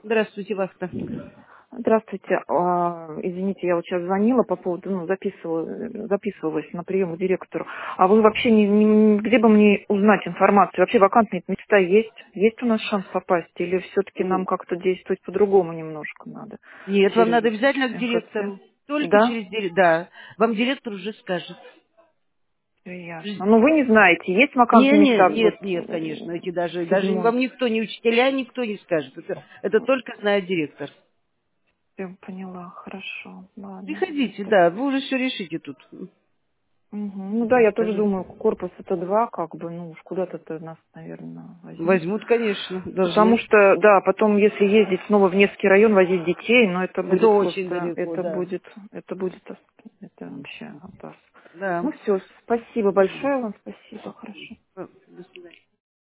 Здравствуйте, Вахта. Здравствуйте. Извините, я вот сейчас звонила по поводу, записывалась на прием к директору. А вы вообще где бы мне узнать информацию? Вообще вакантные места есть? Есть у нас шанс попасть? Или все-таки нам как-то действовать по-другому немножко надо? Нет, вам Через надо обязательно к МФЦ? директору. Только Да? через директора. Да. Вам директор уже скажет. Всё ясно. Но вы не знаете, есть Не, вакантные не, места вот нет, нет, конечно. Эти даже седьмой? вам никто, не учителя, никто не скажет. Это только знает директор. Всё, поняла. Хорошо. Ладно. Приходите, да, вы уже все решите тут. Мгм. Ну да, я тоже Скажите. думаю, корпус это два, как бы, ну уж куда-то нас, наверное, возьмут. Возьмут, конечно, Потому должны. что, да, потом, если ездить снова в Невский район, возить детей, но это Это будет очень просто, далеко, да. это вообще опасно. Да. Ну все, спасибо большое вам, спасибо, хорошо.